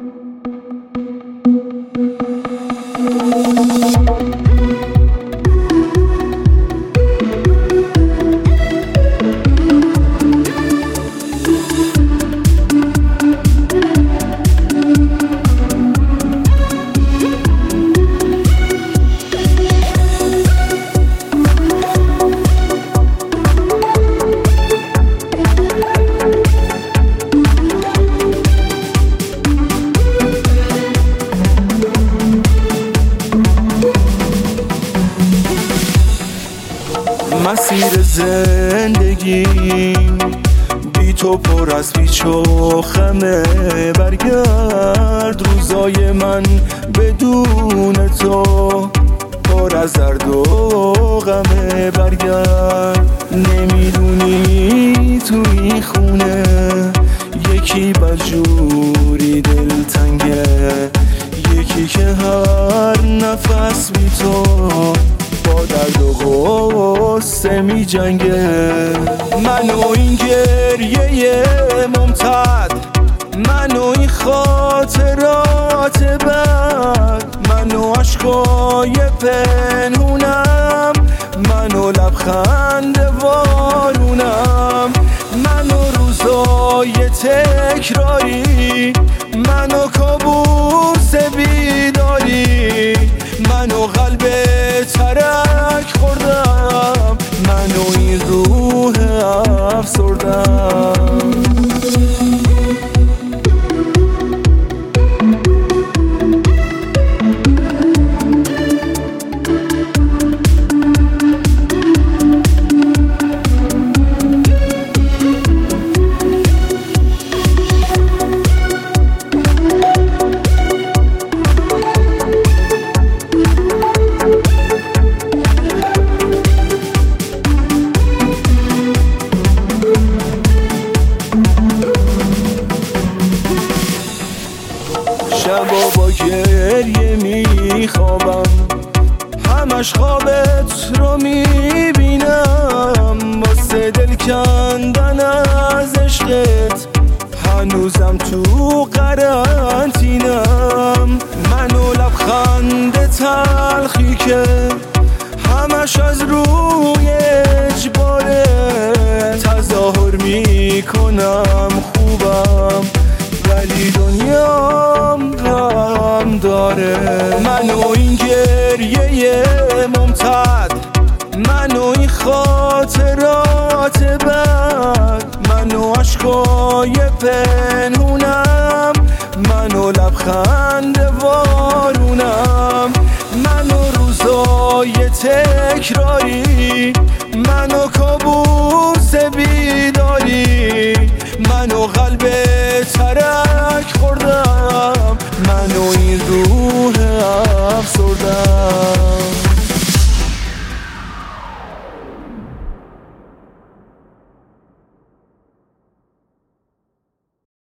مسیر زندگی بی تو پر از پیچ و خمه، برگرد روزای من بدون تو پر از درد و غمه، برگرد. نمیدونی تو این خونه یکی بدجوری دلتنگه، یکی که هر نفس بی تو با درد و غصه می جنگه. من و این گریه ممتد، من و این خاطرات بد، من و عشقای پنهونم، من و لبخند وارونم، من و روزای تکراری، من و کابوس بیداری، من و قلب ترک خوردم، من و این روح افسردم. شبا با گریه میخوابم، همش خوابت رو میبینم، واسه دل کندن از عشقت هنوزم تو قرنطینم. من و لبخند تلخی که همش از روی اجباره، تظاهر میکنم خوبم ولی دنیام غم داره. من و این گریه ممتد، من و این خاطرات بد، من و عشقای پنهونم، من و لبخند وارونم، من و روزای تکراری، من و کابوس بیداری، من و قلب